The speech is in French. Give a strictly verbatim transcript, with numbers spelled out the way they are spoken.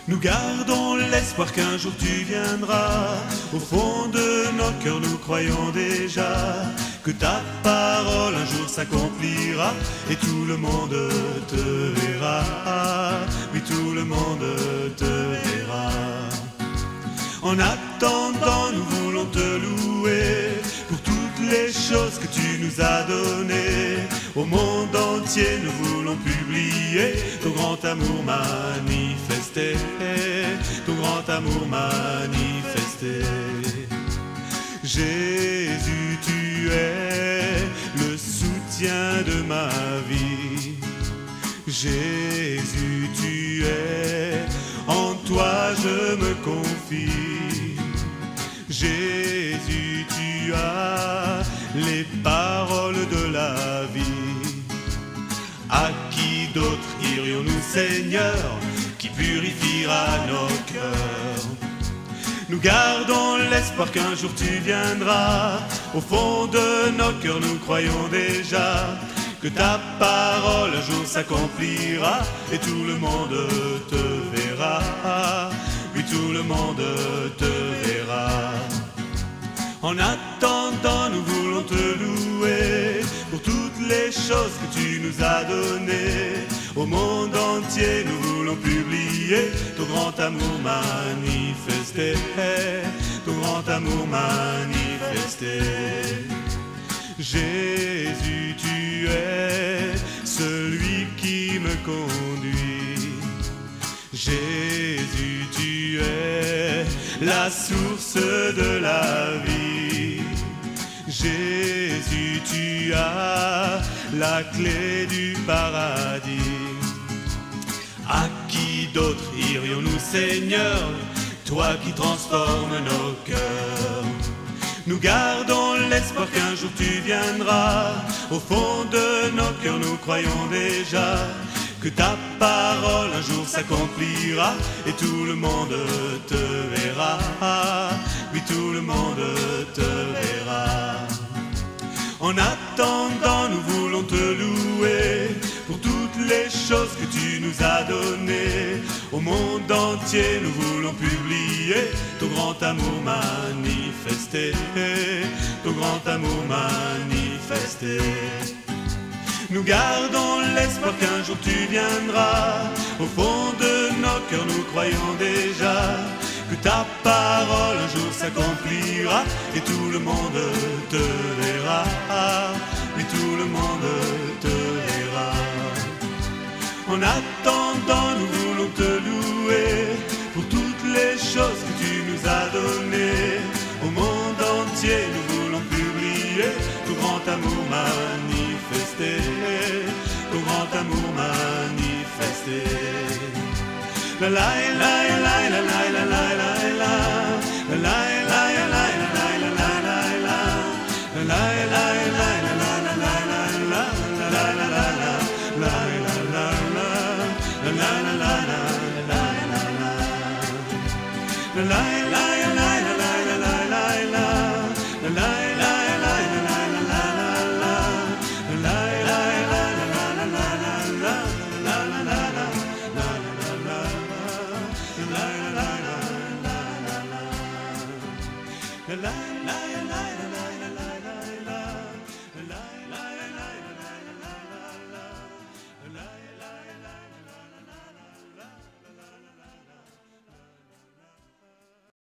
Nous gardons l'espoir qu'un jour tu viendras. Au fond de nos cœurs nous croyons déjà que ta parole un jour s'accomplira et tout le monde te verra. Oui, tout le monde te verra. En attendant, nous voulons te louer pour toutes les choses que tu nous as données. Au monde entier, nous voulons publier ton grand amour manifesté, ton grand amour manifesté. Jésus, tu es le soutien de ma vie. Jésus, tu es, en toi je me confie. Jésus, tu as les paroles de la vie. À qui d'autre irions-nous, Seigneur, qui purifiera nos cœurs? Nous gardons l'espoir qu'un jour tu viendras. Au fond de nos cœurs nous croyons déjà que ta parole un jour s'accomplira et tout le monde te verra. Oui, tout le monde te verra. En attendant, nous voulons te louer pour toutes les choses que tu nous as données. Au monde entier, nous voulons publier ton grand amour manifesté, ton grand amour manifesté. Jésus, tu es celui qui me conduit. Jésus, tu es la source de la vie. Jésus, tu as la clé du paradis. À qui d'autre irions-nous, Seigneur, toi qui transformes nos cœurs? Nous gardons l'espoir qu'un jour tu viendras. Au fond de nos cœurs nous croyons déjà que ta parole un jour s'accomplira et tout le monde te verra. Oui, tout le monde te verra. En attendant, nous voulons te louer pour toutes les choses que tu nous as données. Au monde entier, nous voulons publier ton grand amour manifesté, ton grand amour manifesté. Nous gardons l'espoir qu'un jour tu viendras. Au fond de nos cœurs nous croyons déjà que ta parole un jour s'accomplira et tout le monde te verra. Oui, tout le monde te verra. En attendant, nous voulons te louer pour toutes les choses que tu nous as données. Au monde entier, nous voulons publier ton grand amour manifesté, ton grand amour manifesté. La la la la la la la la la la la la la la la la